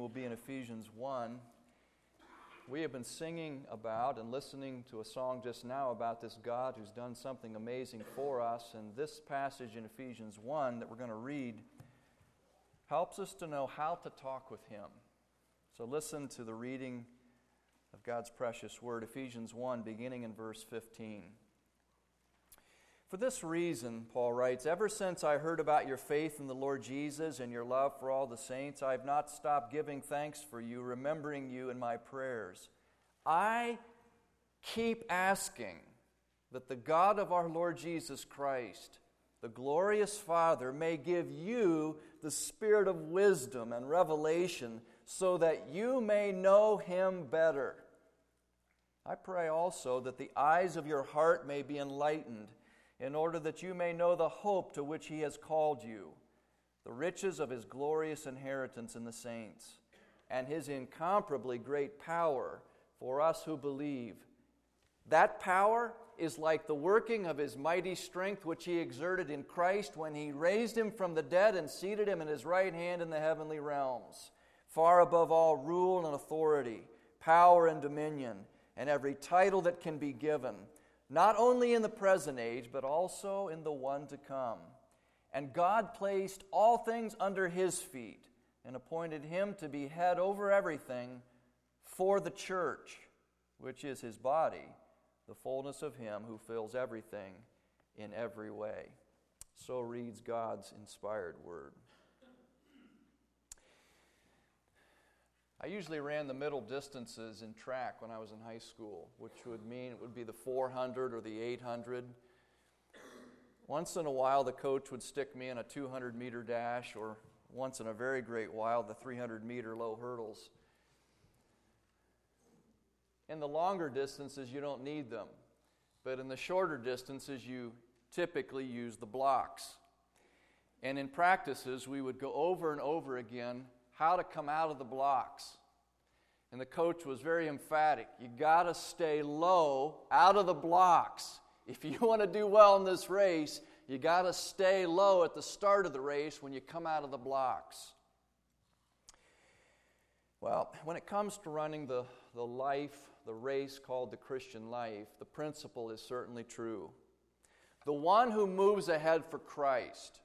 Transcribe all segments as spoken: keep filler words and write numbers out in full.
will be in Ephesians one. We have been singing about and listening to a song just now about this God who's done something amazing for us, and this passage in Ephesians one that we're going to read helps us to know how to talk with Him. So listen to the reading of God's precious word, Ephesians one, beginning in verse fifteen. For this reason, Paul writes, ever since I heard about your faith in the Lord Jesus and your love for all the saints, I have not stopped giving thanks for you, remembering you in my prayers. I keep asking that the God of our Lord Jesus Christ, the glorious Father, may give you the spirit of wisdom and revelation so that you may know Him better. I pray also that the eyes of your heart may be enlightened, in order that you may know the hope to which He has called you, the riches of His glorious inheritance in the saints, and His incomparably great power for us who believe. That power is like the working of His mighty strength which He exerted in Christ when He raised Him from the dead and seated Him in His right hand in the heavenly realms, far above all rule and authority, power and dominion, and every title that can be given, not only in the present age, but also in the one to come. And God placed all things under His feet and appointed Him to be head over everything for the church, which is His body, the fullness of Him who fills everything in every way. So reads God's inspired word. I usually ran the middle distances in track when I was in high school, which would mean it would be the four hundred or the eight hundred. Once in a while, the coach would stick me in a two hundred meter dash, or once in a very great while, the three hundred meter low hurdles. In the longer distances, you don't need them. But in the shorter distances, you typically use the blocks. And in practices, we would go over and over again how to come out of the blocks. And the coach was very emphatic. You got to stay low out of the blocks. If you want to do well in this race, you got to stay low at the start of the race when you come out of the blocks. Well, when it comes to running the, the life, the race called the Christian life, the principle is certainly true. The one who moves ahead for Christ,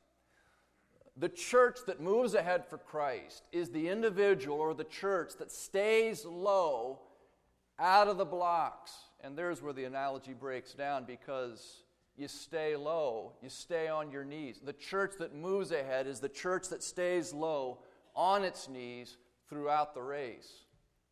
the church that moves ahead for Christ, is the individual or the church that stays low out of the blocks. And there's where the analogy breaks down, because you stay low, you stay on your knees. The church that moves ahead is the church that stays low on its knees throughout the race.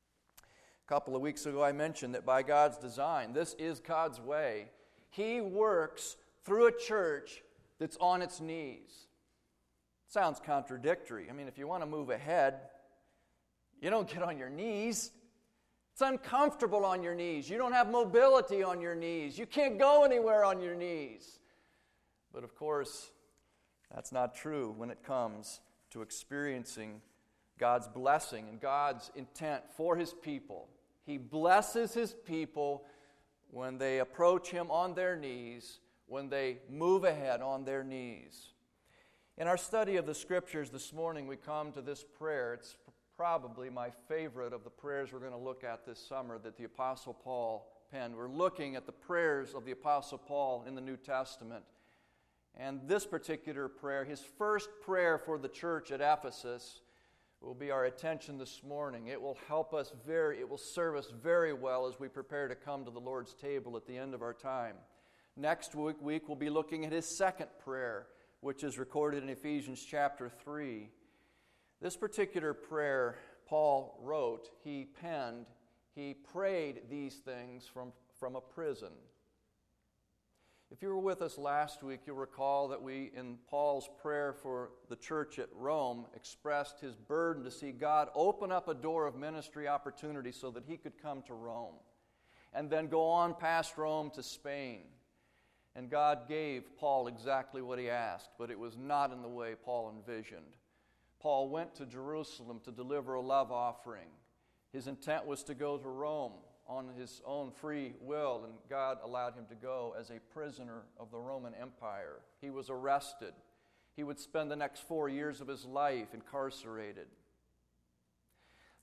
A couple of weeks ago I mentioned that by God's design, this is God's way. He works through a church that's on its knees. Sounds contradictory. I mean, if you want to move ahead, you don't get on your knees. It's uncomfortable on your knees. You don't have mobility on your knees. You can't go anywhere on your knees. But of course, that's not true when it comes to experiencing God's blessing and God's intent for His people. He blesses His people when they approach Him on their knees, when they move ahead on their knees. In our study of the Scriptures this morning, we come to this prayer. It's probably my favorite of the prayers we're going to look at this summer that the Apostle Paul penned. We're looking at the prayers of the Apostle Paul in the New Testament. And this particular prayer, his first prayer for the church at Ephesus, will be our attention this morning. It will help us very, it will serve us very well as we prepare to come to the Lord's table at the end of our time. Next week, week we'll be looking at his second prayer, which is recorded in Ephesians chapter three. This particular prayer Paul wrote, he penned, he prayed these things from, from a prison. If you were with us last week, you'll recall that we, in Paul's prayer for the church at Rome, expressed his burden to see God open up a door of ministry opportunity so that he could come to Rome and then go on past Rome to Spain. And God gave Paul exactly what he asked, but it was not in the way Paul envisioned. Paul went to Jerusalem to deliver a love offering. His intent was to go to Rome on his own free will, and God allowed him to go as a prisoner of the Roman Empire. He was arrested. He would spend the next four years of his life incarcerated.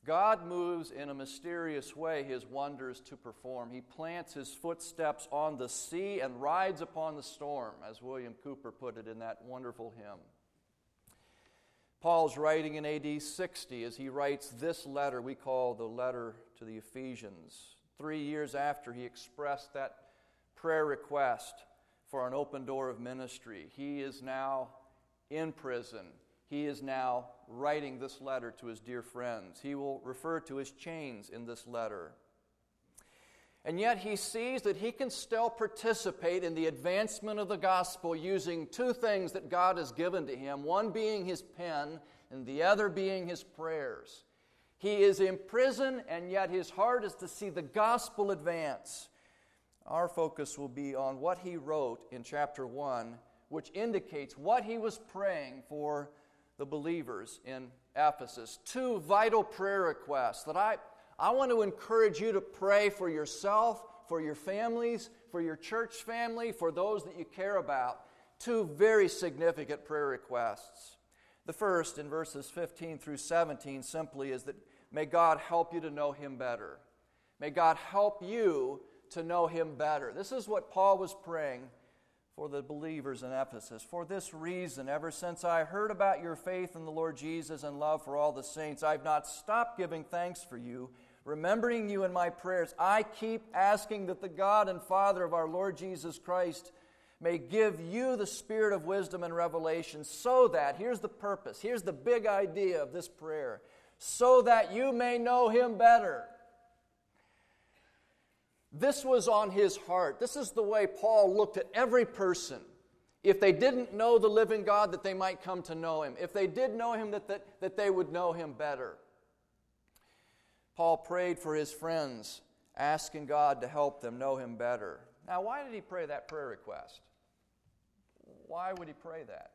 God moves in a mysterious way His wonders to perform. He plants His footsteps on the sea and rides upon the storm, as William Cooper put it in that wonderful hymn. Paul's writing in A D sixty as he writes this letter we call the letter to the Ephesians. Three years after he expressed that prayer request for an open door of ministry, he is now in prison. He is now writing this letter to his dear friends. He will refer to his chains in this letter. And yet he sees that he can still participate in the advancement of the gospel using two things that God has given to him, one being his pen and the other being his prayers. He is in prison, and yet his heart is to see the gospel advance. Our focus will be on what he wrote in chapter one, which indicates what he was praying for the believers in Ephesus. Two vital prayer requests that I, I want to encourage you to pray for yourself, for your families, for your church family, for those that you care about. Two very significant prayer requests. The first, in verses fifteen through seventeen, simply is that may God help you to know Him better. May God help you to know Him better. This is what Paul was praying for the believers in Ephesus. For this reason, ever since I heard about your faith in the Lord Jesus and love for all the saints, I've not stopped giving thanks for you, remembering you in my prayers. I keep asking that the God and Father of our Lord Jesus Christ may give you the spirit of wisdom and revelation so that, here's the purpose, here's the big idea of this prayer, so that you may know Him better. This was on his heart. This is the way Paul looked at every person. If they didn't know the living God, that they might come to know Him. If they did know Him, that, that, that they would know Him better. Paul prayed for his friends, asking God to help them know Him better. Now, why did he pray that prayer request? Why would he pray that?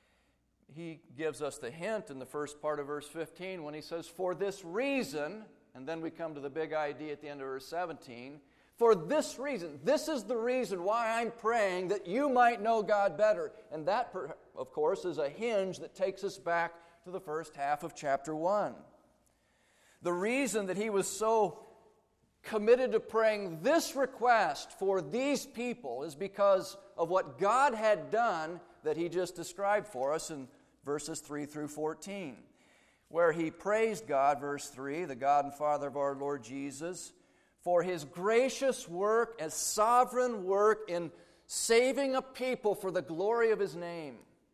He gives us the hint in the first part of verse fifteen when he says, for this reason, and then we come to the big idea at the end of verse seventeen, for this reason, this is the reason why I'm praying that you might know God better. And that, of course, is a hinge that takes us back to the first half of chapter one. The reason that he was so committed to praying this request for these people is because of what God had done that he just described for us in verses three through fourteen, where he praised God, verse three, the God and Father of our Lord Jesus, for His gracious work as sovereign work in saving a people for the glory of His name.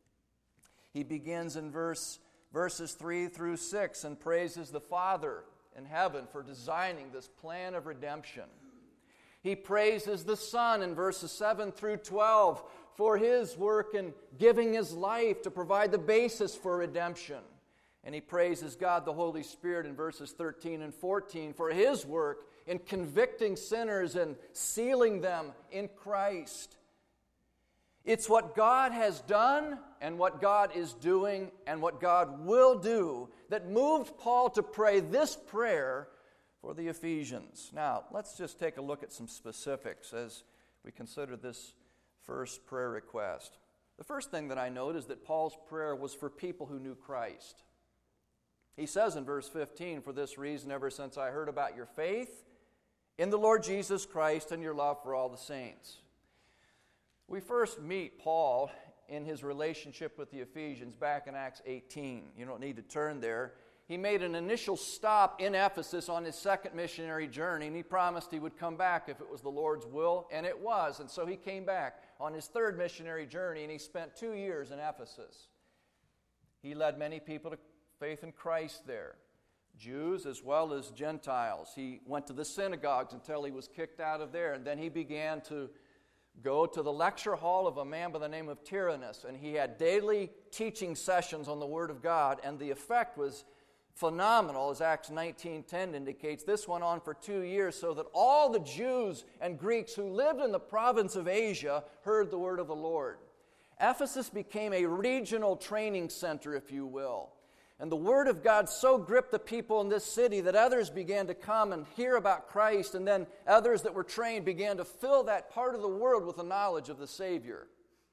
He begins in verse, verses three through six and praises the Father in heaven for designing this plan of redemption. He praises the Son in verses seven through twelve for His work in giving His life to provide the basis for redemption. And he praises God the Holy Spirit in verses thirteen and fourteen for His work in convicting sinners and sealing them in Christ. It's what God has done and what God is doing and what God will do that moved Paul to pray this prayer for the Ephesians. Now, let's just take a look at some specifics as we consider this first prayer request. The first thing that I note is that Paul's prayer was for people who knew Christ. He says in verse fifteen, for this reason, ever since I heard about your faith in the Lord Jesus Christ and your love for all the saints. We first meet Paul in his relationship with the Ephesians back in Acts eighteen. You don't need to turn there. He made an initial stop in Ephesus on his second missionary journey, and he promised he would come back if it was the Lord's will, and it was. And so he came back on his third missionary journey, and he spent two years in Ephesus. He led many people to faith in Christ there, Jews as well as Gentiles. He went to the synagogues until he was kicked out of there, and then he began to go to the lecture hall of a man by the name of Tyrannus, and he had daily teaching sessions on the Word of God, and the effect was phenomenal, as Acts nineteen ten indicates. This went on for two years so that all the Jews and Greeks who lived in the province of Asia heard the word of the Lord. Ephesus became a regional training center, if you will. And the Word of God so gripped the people in this city that others began to come and hear about Christ, and then others that were trained began to fill that part of the world with the knowledge of the Savior.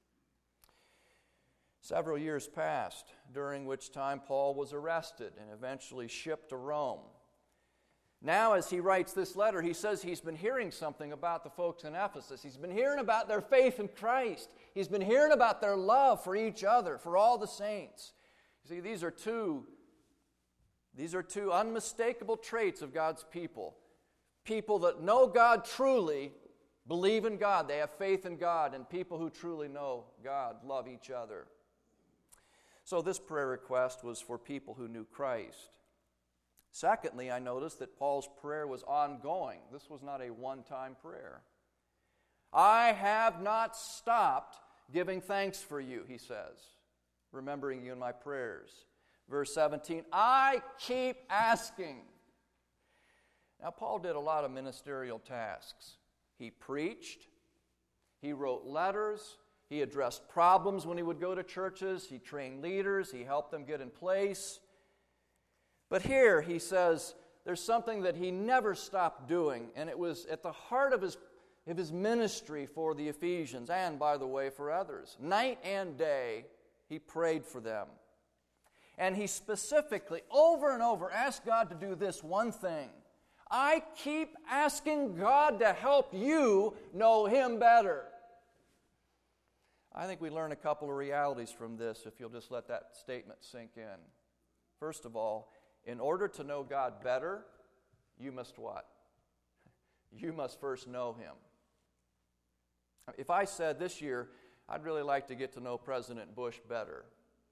Several years passed, during which time Paul was arrested and eventually shipped to Rome. Now, as he writes this letter, he says he's been hearing something about the folks in Ephesus. He's been hearing about their faith in Christ. He's been hearing about their love for each other, for all the saints. You see, these are two, these are two unmistakable traits of God's people. People that know God truly, believe in God, they have faith in God, and people who truly know God love each other. So this prayer request was for people who knew Christ. Secondly, I noticed that Paul's prayer was ongoing. This was not a one-time prayer. I have not stopped giving thanks for you, he says, remembering you in my prayers. Verse seventeen, I keep asking. Now, Paul did a lot of ministerial tasks. He preached, he wrote letters, he addressed problems when he would go to churches, he trained leaders, he helped them get in place. But here he says there's something that he never stopped doing, and it was at the heart of his, of his ministry for the Ephesians, and, by the way, for others. Night and day, he prayed for them. And he specifically, over and over, asked God to do this one thing. I keep asking God to help you know Him better. I think we learn a couple of realities from this, if you'll just let that statement sink in. First of all, in order to know God better, you must what? You must first know Him. If I said this year, I'd really like to get to know President Bush better,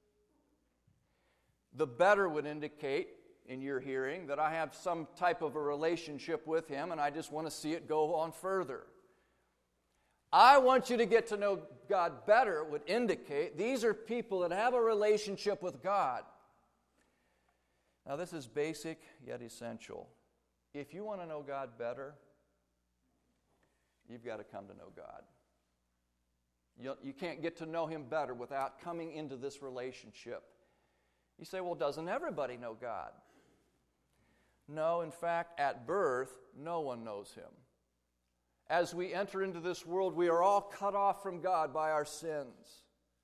the better would indicate, in your hearing, that I have some type of a relationship with him and I just want to see it go on further. I want you to get to know God better would indicate these are people that have a relationship with God. Now, this is basic yet essential. If you want to know God better, you've got to come to know God. You, you can't get to know Him better without coming into this relationship. You say, well, doesn't everybody know God? No, in fact, at birth, no one knows Him. As we enter into this world, we are all cut off from God by our sins.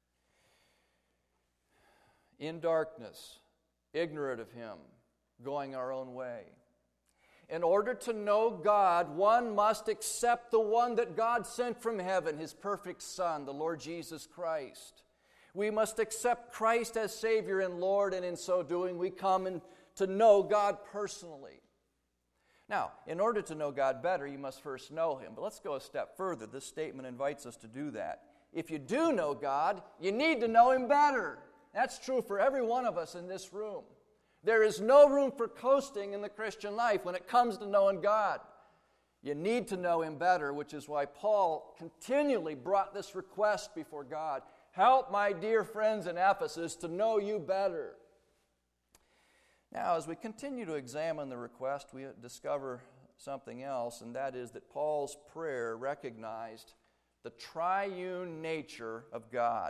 In darkness, ignorant of Him, going our own way. In order to know God, one must accept the one that God sent from heaven, His perfect Son, the Lord Jesus Christ. We must accept Christ as Savior and Lord, and in so doing, we come in to know God personally. Now, in order to know God better, you must first know Him. But let's go a step further. This statement invites us to do that. If you do know God, you need to know Him better. That's true for every one of us in this room. There is no room for coasting in the Christian life when it comes to knowing God. You need to know Him better, which is why Paul continually brought this request before God. Help my dear friends in Ephesus to know you better. Now, as we continue to examine the request, we discover something else, and that is that Paul's prayer recognized the triune nature of God.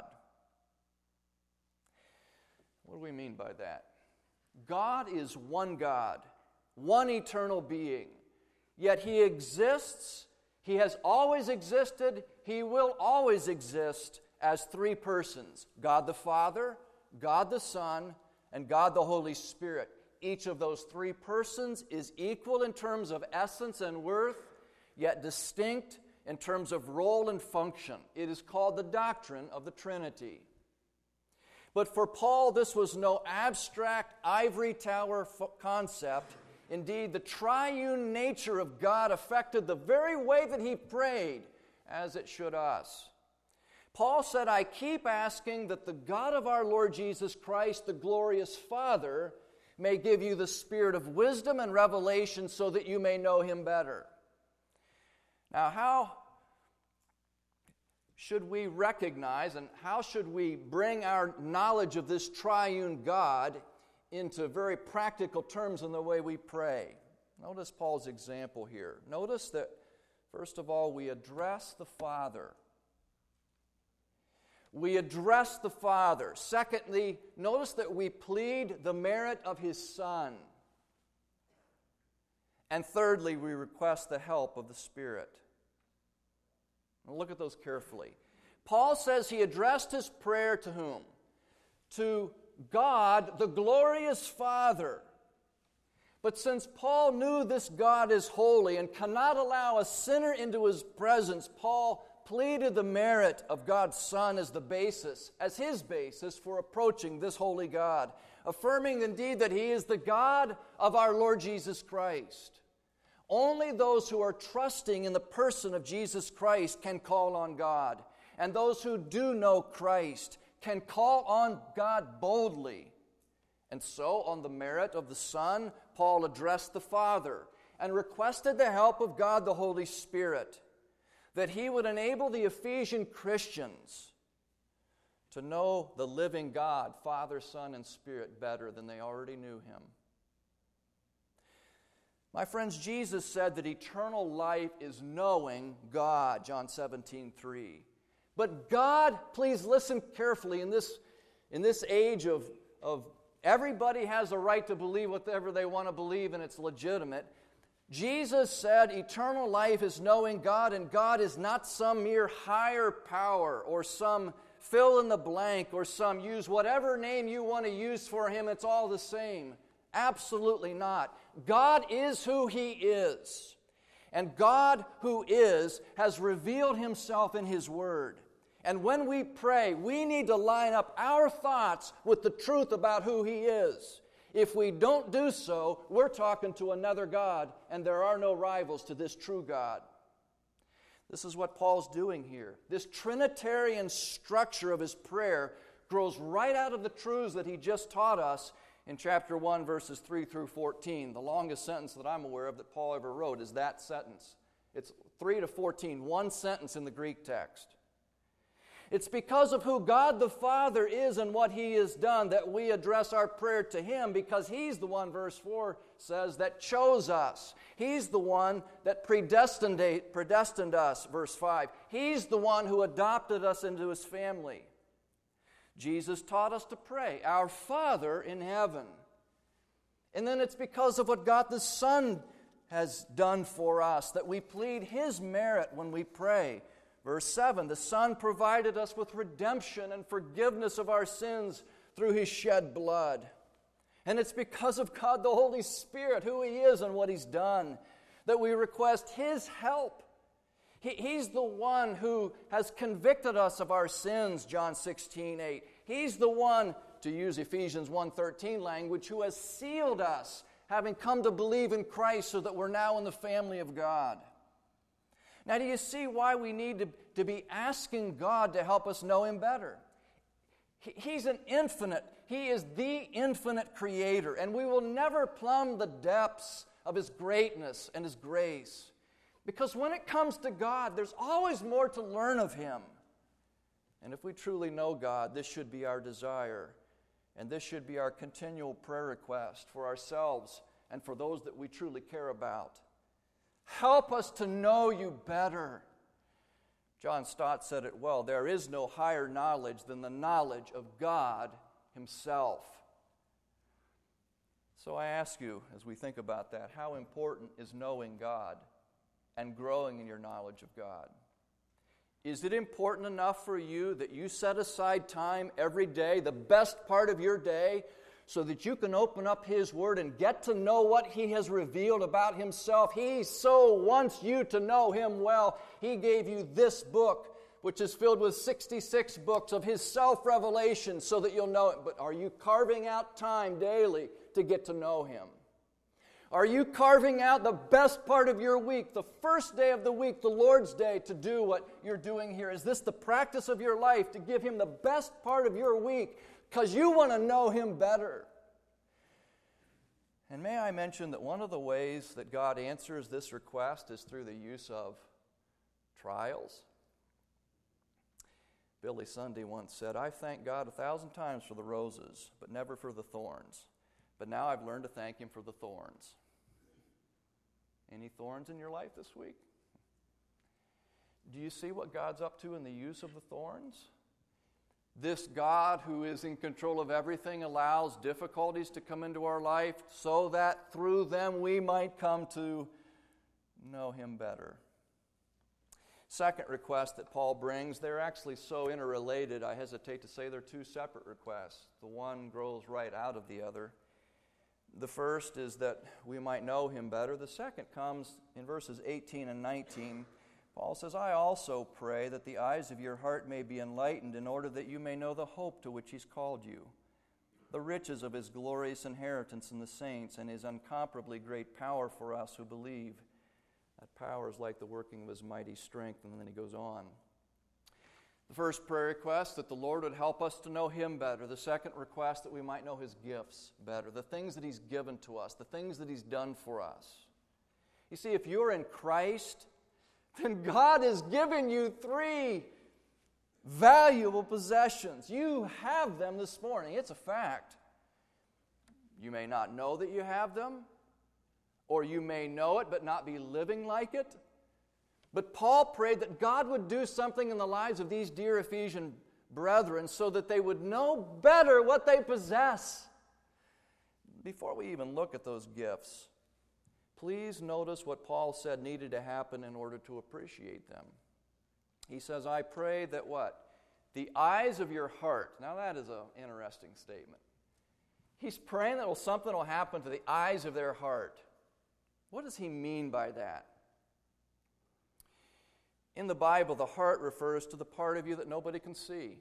What do we mean by that? God is one God, one eternal being, yet He exists, He has always existed, He will always exist as three persons, God the Father, God the Son, and God the Holy Spirit. Each of those three persons is equal in terms of essence and worth, yet distinct in terms of role and function. It is called the doctrine of the Trinity. But for Paul, this was no abstract ivory tower f- concept. Indeed, the triune nature of God affected the very way that he prayed, as it should us. Paul said, I keep asking that the God of our Lord Jesus Christ, the glorious Father, may give you the spirit of wisdom and revelation so that you may know Him better. Now, how should we recognize and how should we bring our knowledge of this triune God into very practical terms in the way we pray? Notice Paul's example here. Notice that, first of all, we address the Father. We address the Father. Secondly, notice that we plead the merit of His Son. And thirdly, we request the help of the Spirit. Now look at those carefully. Paul says he addressed his prayer to whom? To God, the glorious Father. But since Paul knew this God is holy and cannot allow a sinner into his presence, Paul pleaded the merit of God's Son as the basis, as his basis for approaching this holy God, affirming indeed that he is the God of our Lord Jesus Christ. Only those who are trusting in the person of Jesus Christ can call on God, and those who do know Christ can call on God boldly. And so, on the merit of the Son, Paul addressed the Father and requested the help of God the Holy Spirit, that he would enable the Ephesian Christians to know the living God, Father, Son, and Spirit better than they already knew him. My friends, Jesus said that eternal life is knowing God, John seventeen three. But God, please listen carefully, in this, in this age of, of everybody has a right to believe whatever they want to believe, and it's legitimate. Jesus said eternal life is knowing God, and God is not some mere higher power or some fill in the blank or some use whatever name you want to use for him, it's all the same. Absolutely not. God is who he is. And God who is has revealed himself in his word. And when we pray, we need to line up our thoughts with the truth about who he is. If we don't do so, we're talking to another God, and there are no rivals to this true God. This is what Paul's doing here. This Trinitarian structure of his prayer grows right out of the truths that he just taught us in chapter one, verses three through fourteen. The longest sentence that I'm aware of that Paul ever wrote is that sentence. It's three to fourteen, one sentence in the Greek text. It's because of who God the Father is and what he has done that we address our prayer to him, because he's the one, verse four says, that chose us. He's the one that predestined, predestined us, verse five. He's the one who adopted us into his family. Jesus taught us to pray, our Father in heaven. And then it's because of what God the Son has done for us that we plead his merit when we pray. Verse seven, the Son provided us with redemption and forgiveness of our sins through his shed blood. And it's because of God the Holy Spirit, who he is and what he's done, that we request his help. He, he's the one who has convicted us of our sins, John sixteen eight. He's the one, to use Ephesians one thirteen language, who has sealed us, having come to believe in Christ so that we're now in the family of God. Now, do you see why we need to, to be asking God to help us know him better? He, he's an infinite, he is the infinite creator, and we will never plumb the depths of his greatness and his grace. Because when it comes to God, there's always more to learn of him. And if we truly know God, this should be our desire, and this should be our continual prayer request for ourselves and for those that we truly care about. Help us to know you better. John Stott said it well, there is no higher knowledge than the knowledge of God himself. So I ask you, as we think about that, how important is knowing God and growing in your knowledge of God? Is it important enough for you that you set aside time every day, the best part of your day, so that you can open up his word and get to know what he has revealed about himself? He so wants you to know him well. He gave you this book, which is filled with sixty-six books of his self-revelation so that you'll know it. But are you carving out time daily to get to know him? Are you carving out the best part of your week, the first day of the week, the Lord's Day, to do what you're doing here? Is this the practice of your life, to give him the best part of your week because you want to know him better? And may I mention that one of the ways that God answers this request is through the use of trials. Billy Sunday once said, I thank God a thousand times for the roses, but never for the thorns. But now I've learned to thank him for the thorns. Any thorns in your life this week? Do you see what God's up to in the use of the thorns? This God who is in control of everything allows difficulties to come into our life so that through them we might come to know him better. Second request that Paul brings, they're actually so interrelated, I hesitate to say they're two separate requests. The one grows right out of the other. The first is that we might know him better. The second comes in verses eighteen and nineteen. Paul says, I also pray that the eyes of your heart may be enlightened in order that you may know the hope to which he's called you, the riches of his glorious inheritance in the saints, and his incomparably great power for us who believe. That power is like the working of his mighty strength. And then he goes on. The first prayer request, that the Lord would help us to know him better. The second request, that we might know his gifts better, the things that he's given to us, the things that he's done for us. You see, if you're in Christ, then God has given you three valuable possessions. You have them this morning. It's a fact. You may not know that you have them, or you may know it but not be living like it. But Paul prayed that God would do something in the lives of these dear Ephesian brethren so that they would know better what they possess. Before we even look at those gifts, please notice what Paul said needed to happen in order to appreciate them. He says, I pray that what? The eyes of your heart. Now that is an interesting statement. He's praying that something will happen to the eyes of their heart. What does he mean by that? In the Bible, the heart refers to the part of you that nobody can see.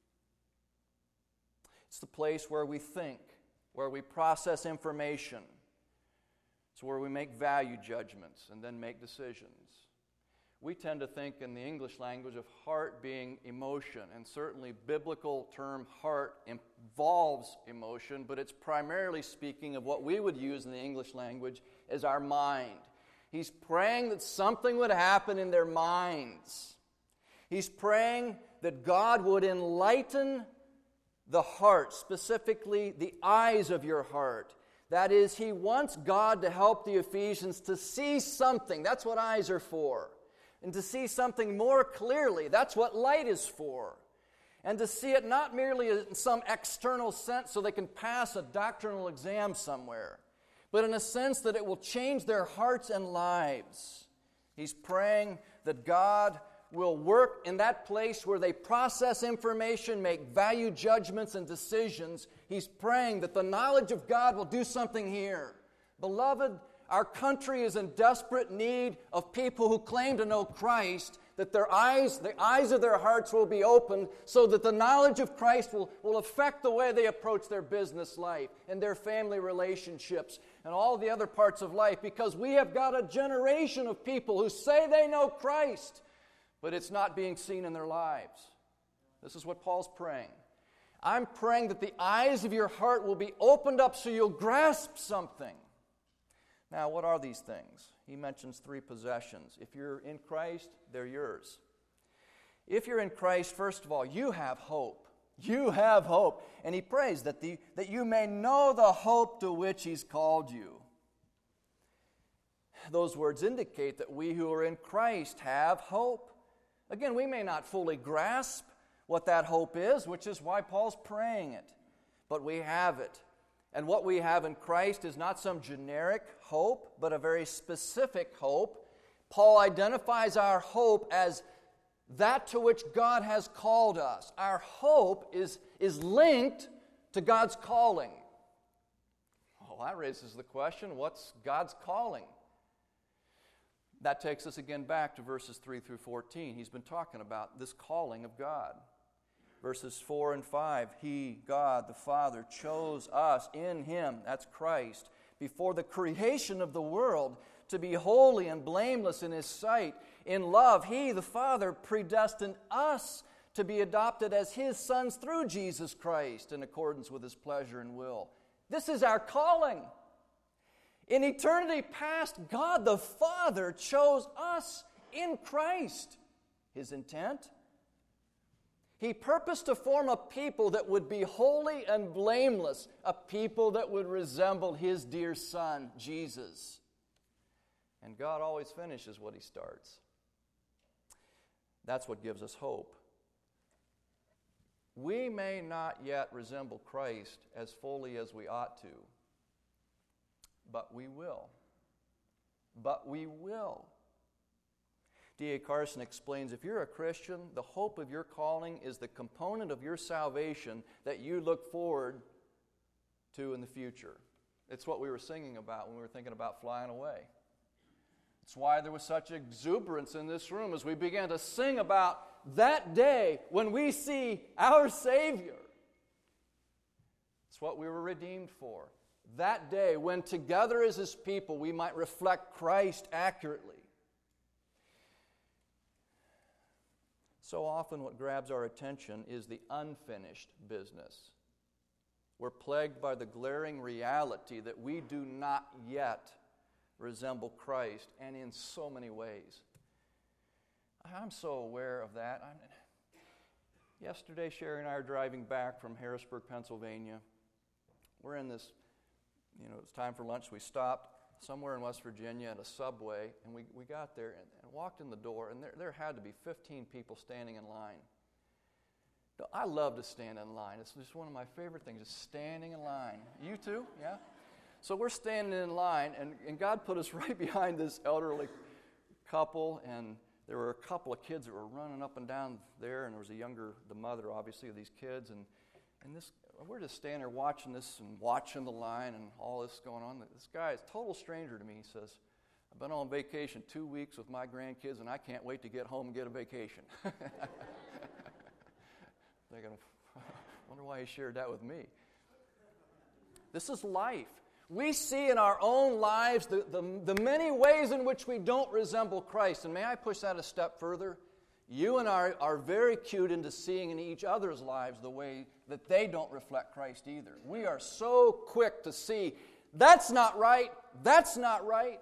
It's the place where we think, where we process information. It's where we make value judgments and then make decisions. We tend to think in the English language of heart being emotion, and certainly biblical term heart involves emotion, but it's primarily speaking of what we would use in the English language as our mind. He's praying that something would happen in their minds. He's praying that God would enlighten the heart, specifically the eyes of your heart. That is, he wants God to help the Ephesians to see something. That's what eyes are for. And to see something more clearly. That's what light is for. And to see it not merely in some external sense so they can pass a doctrinal exam somewhere, but in a sense that it will change their hearts and lives. He's praying that God will work in that place where they process information, make value judgments and decisions. He's praying that the knowledge of God will do something here. Beloved, our country is in desperate need of people who claim to know Christ, that their eyes, the eyes of their hearts will be opened so that the knowledge of Christ will, will affect the way they approach their business life and their family relationships and all the other parts of life, because we have got a generation of people who say they know Christ, but it's not being seen in their lives. This is what Paul's praying. I'm praying that the eyes of your heart will be opened up so you'll grasp something. Now, what are these things? He mentions three possessions. If you're in Christ, they're yours. If you're in Christ, first of all, you have hope. You have hope. And he prays that, the, that you may know the hope to which he's called you. Those words indicate that we who are in Christ have hope. Again, we may not fully grasp what that hope is, which is why Paul's praying it. But we have it. And what we have in Christ is not some generic hope, but a very specific hope. Paul identifies our hope as that to which God has called us. Our hope is, is linked to God's calling. Well, that raises the question, what's God's calling? That takes us again back to verses three through fourteen. He's been talking about this calling of God. Verses four and five, He, God, the Father, chose us in Him, that's Christ, before the creation of the world to be holy and blameless in His sight. In love, He, the Father, predestined us to be adopted as His sons through Jesus Christ in accordance with His pleasure and will. This is our calling. In eternity past, God the Father chose us in Christ. His intent? He purposed to form a people that would be holy and blameless, a people that would resemble His dear Son, Jesus. And God always finishes what He starts. That's what gives us hope. We may not yet resemble Christ as fully as we ought to, but we will. But we will. D A Carson explains, if you're a Christian, the hope of your calling is the component of your salvation that you look forward to in the future. It's what we were singing about when we were thinking about flying away. It's why there was such exuberance in this room as we began to sing about that day when we see our Savior. It's what we were redeemed for. That day when together as His people we might reflect Christ accurately. So often what grabs our attention is the unfinished business. We're plagued by the glaring reality that we do not yet resemble Christ, and in so many ways. I'm so aware of that. I'm, yesterday, Sherry and I are driving back from Harrisburg, Pennsylvania. We're in this, you know, it's time for lunch. We stopped somewhere in West Virginia at a Subway, and we, we got there and, and walked in the door, and there, there had to be fifteen people standing in line. Now, I love to stand in line. It's just one of my favorite things, is standing in line. You too? Yeah? So we're standing in line, and, and God put us right behind this elderly couple, and there were a couple of kids that were running up and down there, and there was a younger, the mother, obviously, of these kids, and, and this, we're just standing there watching this and watching the line and all this going on. This guy is a total stranger to me. He says, I've been on vacation two weeks with my grandkids, and I can't wait to get home and get a vacation. Thinking, wonder why he shared that with me. This is life. We see in our own lives the, the, the many ways in which we don't resemble Christ. And may I push that a step further? You and I are very cued into seeing in each other's lives the way that they don't reflect Christ either. We are so quick to see, that's not right, that's not right.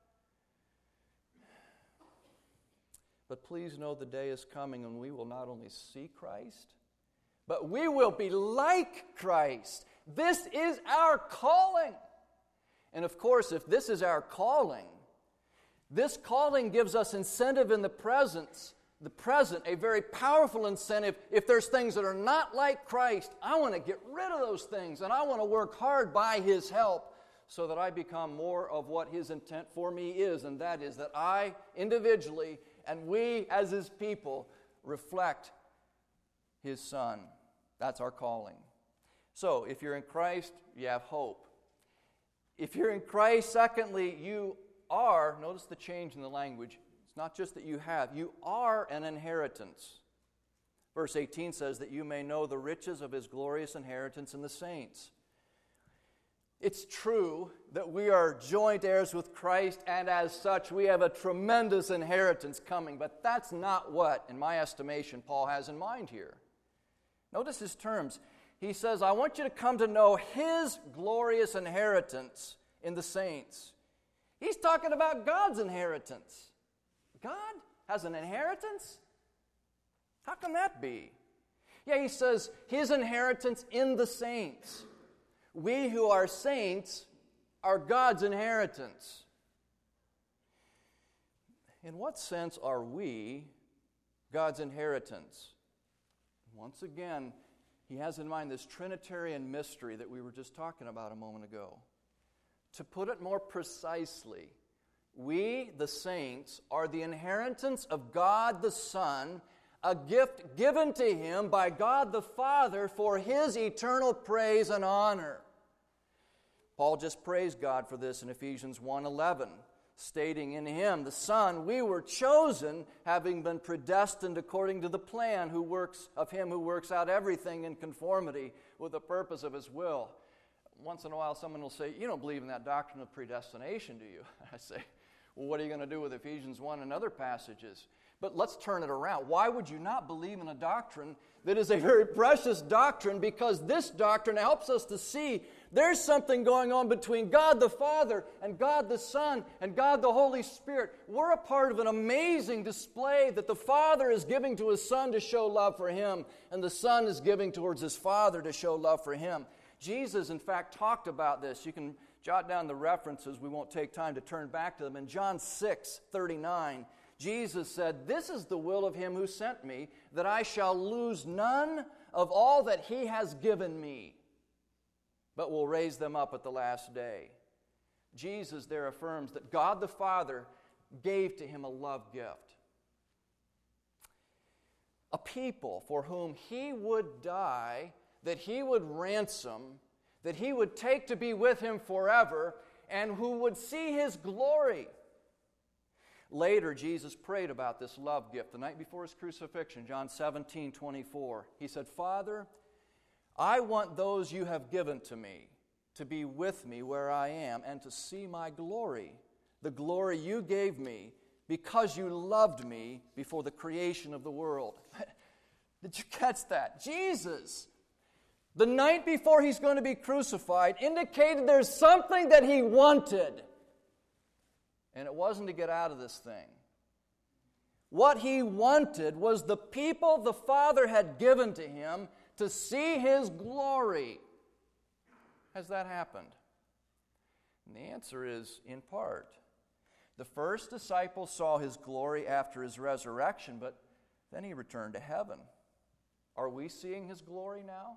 But please know the day is coming when we will not only see Christ, but we will be like Christ. This is our calling. And of course, if this is our calling, this calling gives us incentive in the presence, the present, a very powerful incentive. If there's things that are not like Christ, I want to get rid of those things, and I want to work hard by His help so that I become more of what His intent for me is, and that is that I individually and we as His people reflect His Son. That's our calling. So, if you're in Christ, you have hope. If you're in Christ, secondly, you are, notice the change in the language. It's not just that you have, you are an inheritance. Verse eighteen says that you may know the riches of His glorious inheritance in the saints. It's true that we are joint heirs with Christ, and as such, we have a tremendous inheritance coming. But that's not what, in my estimation, Paul has in mind here. Notice his terms. He says, I want you to come to know His glorious inheritance in the saints. He's talking about God's inheritance. God has an inheritance? How can that be? Yeah, he says, His inheritance in the saints. We who are saints are God's inheritance. In what sense are we God's inheritance? Once again, he has in mind this Trinitarian mystery that we were just talking about a moment ago. To put it more precisely, we, the saints, are the inheritance of God the Son, a gift given to Him by God the Father for His eternal praise and honor. Paul just praised God for this in Ephesians one eleven, stating, in Him, the Son, we were chosen, having been predestined according to the plan who works of Him who works out everything in conformity with the purpose of His will. Once in a while, someone will say, you don't believe in that doctrine of predestination, do you? I say, well, what are you going to do with Ephesians one and other passages? But let's turn it around. Why would you not believe in a doctrine that is a very precious doctrine? Because this doctrine helps us to see there's something going on between God the Father and God the Son and God the Holy Spirit. We're a part of an amazing display that the Father is giving to His Son to show love for Him, and the Son is giving towards His Father to show love for Him. Jesus, in fact, talked about this. You can jot down the references. We won't take time to turn back to them. In John six thirty-nine, Jesus said, this is the will of Him who sent me, that I shall lose none of all that He has given me, but will raise them up at the last day. Jesus there affirms that God the Father gave to Him a love gift. A people for whom He would die, that He would ransom, that he would take to be with him forever and who would see his glory. Later, Jesus prayed about this love gift the night before his crucifixion, John seventeen twenty-four. He said, Father, I want those you have given to me to be with me where I am and to see my glory, the glory you gave me because you loved me before the creation of the world. Did you catch that? Jesus, the night before he's going to be crucified, indicated there's something that he wanted. And it wasn't to get out of this thing. What he wanted was the people the Father had given to him to see his glory. Has that happened? And the answer is in part. The first disciples saw his glory after his resurrection, but then he returned to heaven. Are we seeing his glory now?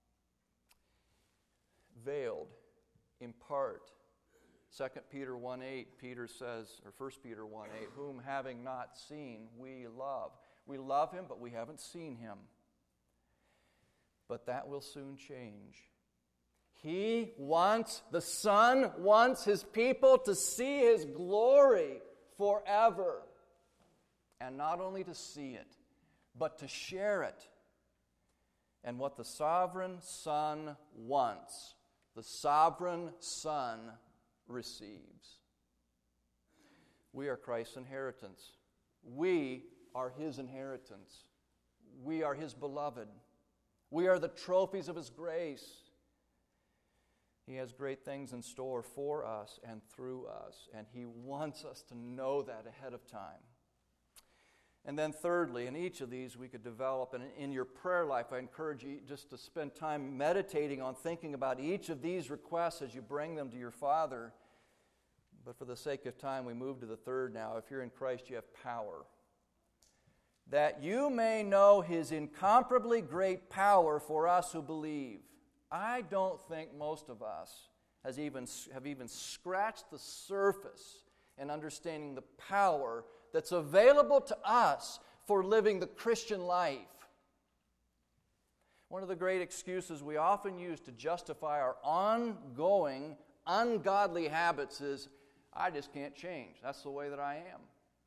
Veiled, in part. Second Peter one eight, Peter says, or First Peter one eight, whom having not seen, we love. We love him, but we haven't seen him. But that will soon change. He wants, the Son wants his people to see his glory forever. And not only to see it, but to share it. And what the sovereign Son wants, the sovereign Son receives. We are Christ's inheritance. We are his inheritance. We are his beloved. We are the trophies of his grace. He has great things in store for us and through us, and he wants us to know that ahead of time. And then thirdly, in each of these we could develop, and in your prayer life I encourage you just to spend time meditating on thinking about each of these requests as you bring them to your Father. But for the sake of time, we move to the third now. If you're in Christ, you have power. That you may know his incomparably great power for us who believe. I don't think most of us has even, have even scratched the surface in understanding the power that's available to us for living the Christian life. One of the great excuses we often use to justify our ongoing ungodly habits is, I just can't change. That's the way that I am.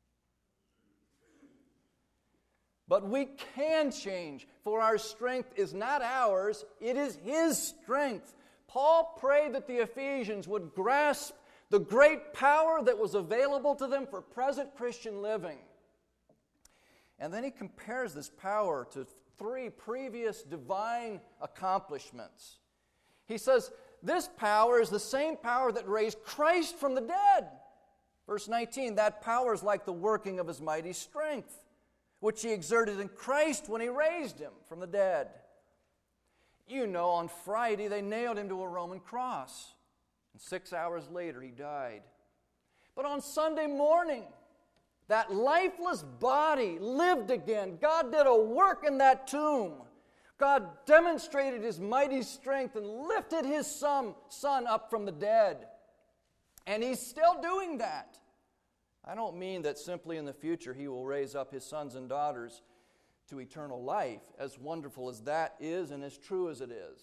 But we can change, for our strength is not ours, it is his strength. Paul prayed that the Ephesians would grasp the great power that was available to them for present Christian living. And then he compares this power to three previous divine accomplishments. He says, this power is the same power that raised Christ from the dead. Verse nineteen, that power is like the working of his mighty strength, which he exerted in Christ when he raised him from the dead. You know, on Friday they nailed him to a Roman cross. And six hours later, he died. But on Sunday morning, that lifeless body lived again. God did a work in that tomb. God demonstrated his mighty strength and lifted his son, son up from the dead. And he's still doing that. I don't mean that simply in the future he will raise up his sons and daughters to eternal life, as wonderful as that is and as true as it is.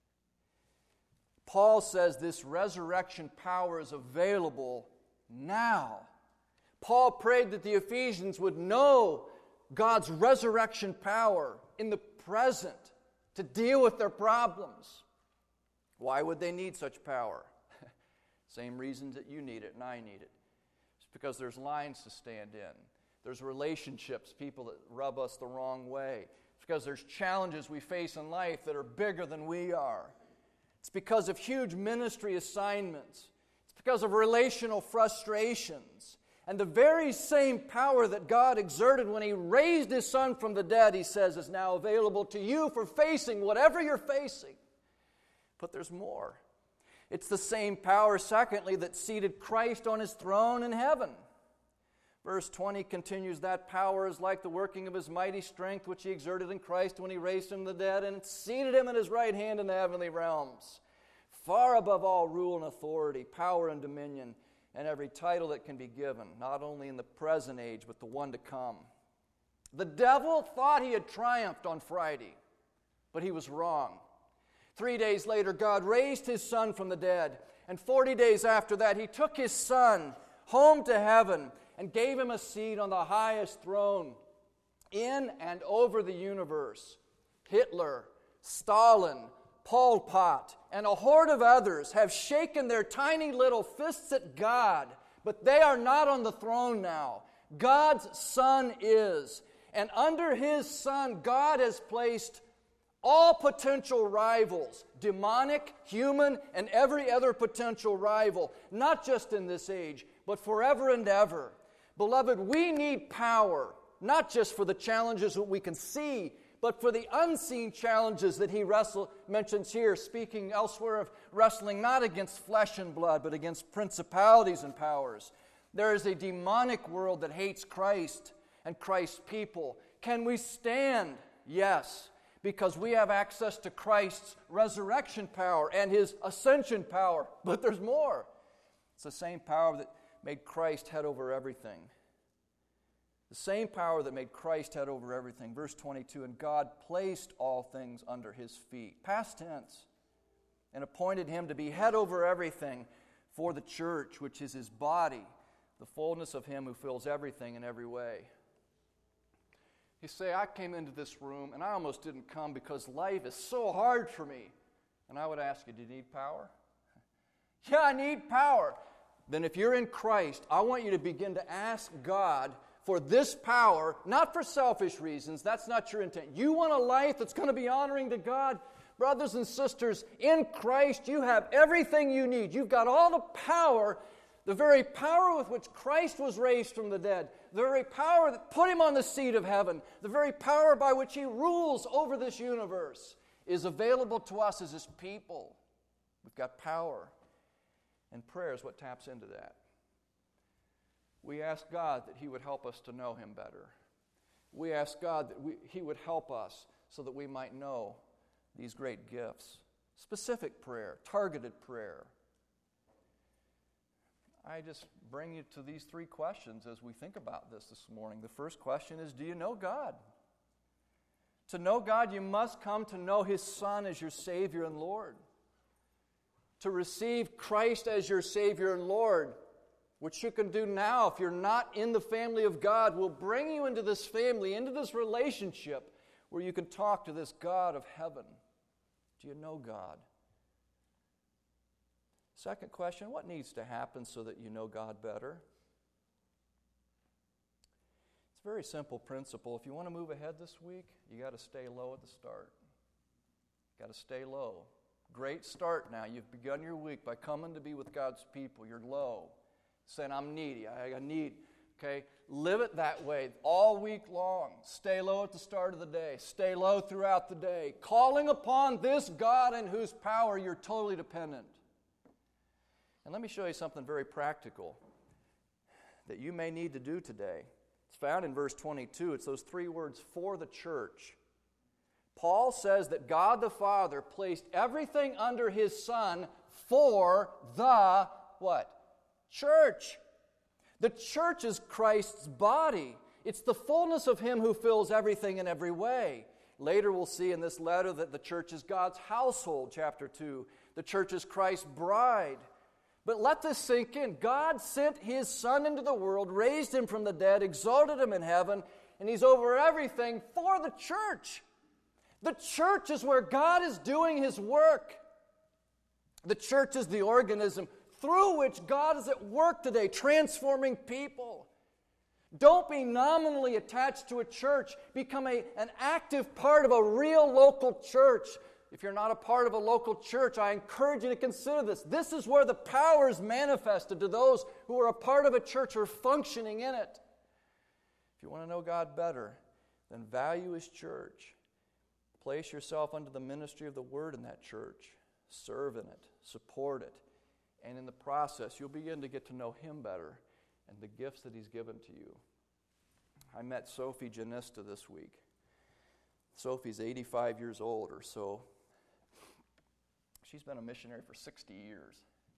Paul says this resurrection power is available now. Paul prayed that the Ephesians would know God's resurrection power in the present to deal with their problems. Why would they need such power? Same reasons that you need it and I need it. It's because there's lines to stand in. There's relationships, people that rub us the wrong way. It's because there's challenges we face in life that are bigger than we are. It's because of huge ministry assignments. It's because of relational frustrations. And the very same power that God exerted when he raised his son from the dead, he says, is now available to you for facing whatever you're facing. But there's more. It's the same power, secondly, that seated Christ on his throne in heaven. Verse twenty continues, that power is like the working of his mighty strength, which he exerted in Christ when he raised him from the dead, and seated him at his right hand in the heavenly realms, far above all rule and authority, power and dominion, and every title that can be given, not only in the present age, but the one to come. The devil thought he had triumphed on Friday, but he was wrong. Three days later, God raised his Son from the dead. And forty days after that, he took his Son home to heaven and gave him a seat on the highest throne in and over the universe. Hitler, Stalin, Pol Pot, and a horde of others have shaken their tiny little fists at God, but they are not on the throne now. God's Son is. And under his Son, God has placed all potential rivals, demonic, human, and every other potential rival, not just in this age, but forever and ever. Beloved, we need power, not just for the challenges that we can see, but for the unseen challenges that he wrestle, mentions here, speaking elsewhere of wrestling not against flesh and blood, but against principalities and powers. There is a demonic world that hates Christ and Christ's people. Can we stand? Yes, because we have access to Christ's resurrection power and his ascension power. But there's more. It's the same power that made Christ head over everything. The same power that made Christ head over everything. Verse twenty-two, and God placed all things under his feet. Past tense. And appointed him to be head over everything for the church, which is his body, the fullness of him who fills everything in every way. You say, I came into this room and I almost didn't come because life is so hard for me. And I would ask you, do you need power? Yeah, I need power. Then if you're in Christ, I want you to begin to ask God for this power, not for selfish reasons. That's not your intent. You want a life that's going to be honoring to God? Brothers and sisters, in Christ you have everything you need. You've got all the power, the very power with which Christ was raised from the dead, the very power that put him on the seat of heaven, the very power by which he rules over this universe is available to us as his people. We've got power. And prayer is what taps into that. We ask God that he would help us to know him better. We ask God that we, he would help us so that we might know these great gifts. Specific prayer, targeted prayer. I just bring you to these three questions as we think about this this morning. The first question is, do you know God? To know God, you must come to know his Son as your Savior and Lord. To receive Christ as your Savior and Lord, which you can do now if you're not in the family of God, will bring you into this family, into this relationship where you can talk to this God of heaven. Do you know God? Second question, what needs to happen so that you know God better? It's a very simple principle. If you want to move ahead this week, you got to stay low at the start. You got to stay low. Great start now. You've begun your week by coming to be with God's people. You're low. Saying, I'm needy. I, I need. Okay? Live it that way all week long. Stay low at the start of the day. Stay low throughout the day. Calling upon this God in whose power you're totally dependent. And let me show you something very practical that you may need to do today. It's found in verse twenty-two. It's those three words, for the church. Paul says that God the Father placed everything under his Son for the, what? Church. The church is Christ's body. It's the fullness of him who fills everything in every way. Later we'll see in this letter that the church is God's household, chapter two. The church is Christ's bride. But let this sink in. God sent his Son into the world, raised him from the dead, exalted him in heaven, and he's over everything for the church. The church is where God is doing his work. The church is the organism through which God is at work today, transforming people. Don't be nominally attached to a church. Become a, an active part of a real local church. If you're not a part of a local church, I encourage you to consider this. This is where the power is manifested to those who are a part of a church or functioning in it. If you want to know God better, then value his church. Place yourself under the ministry of the Word in that church. Serve in it. Support it. And in the process, you'll begin to get to know him better and the gifts that he's given to you. I met Sophie Janista this week. Sophie's eighty-five years old or so. She's been a missionary for sixty years.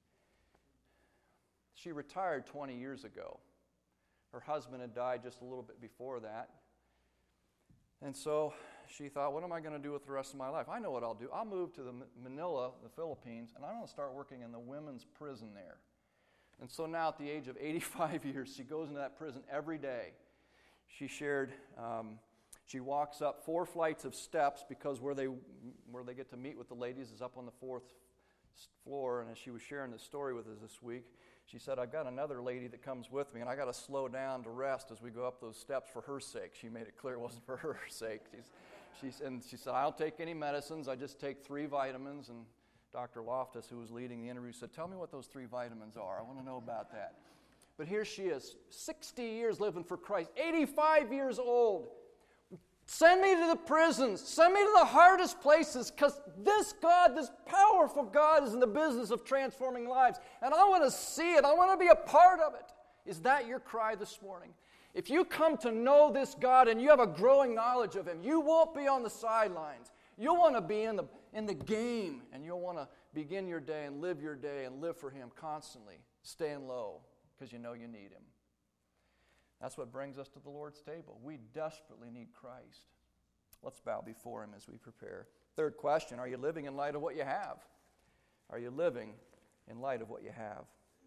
She retired twenty years ago. Her husband had died just a little bit before that. And so she thought, what am I going to do with the rest of my life? I know what I'll do. I'll move to the Manila, the Philippines, and I'm going to start working in the women's prison there. And so now at the age of eighty-five years, she goes into that prison every day. She shared, um, she walks up four flights of steps because where they where they get to meet with the ladies is up on the fourth floor. And as she was sharing this story with us this week, she said, I've got another lady that comes with me, and I got to slow down to rest as we go up those steps for her sake. She made it clear it wasn't for her sake. She's, she's, and she said, I don't take any medicines. I just take three vitamins. And Doctor Loftus, who was leading the interview, said, tell me what those three vitamins are. I want to know about that. But here she is, sixty years living for Christ, eighty-five years old. Send me to the prisons. Send me to the hardest places, because this God, this powerful God, is in the business of transforming lives. And I want to see it. I want to be a part of it. Is that your cry this morning? If you come to know this God and you have a growing knowledge of Him, you won't be on the sidelines. You'll want to be in the, in the game, and you'll want to begin your day and live your day and live for Him constantly, staying low, because you know you need Him. That's what brings us to the Lord's table. We desperately need Christ. Let's bow before Him as we prepare. Third question, are you living in light of what you have? Are you living in light of what you have?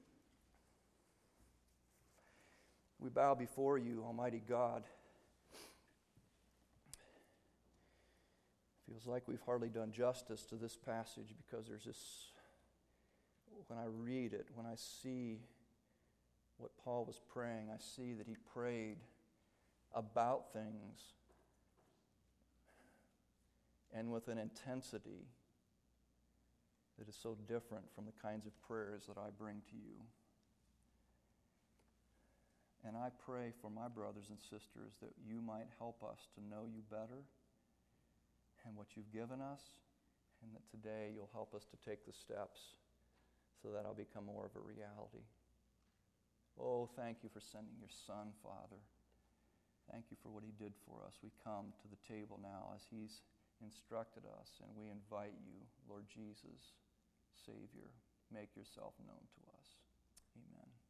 We bow before You, Almighty God. Feels like we've hardly done justice to this passage, because there's this, when I read it, when I see what Paul was praying, I see that he prayed about things and with an intensity that is so different from the kinds of prayers that I bring to You. And I pray for my brothers and sisters that You might help us to know You better and what You've given us, and that today You'll help us to take the steps so that I'll become more of a reality. Oh, thank You for sending Your Son, Father. Thank You for what He did for us. We come to the table now as He's instructed us, and we invite You, Lord Jesus, Savior, make Yourself known to us. Amen.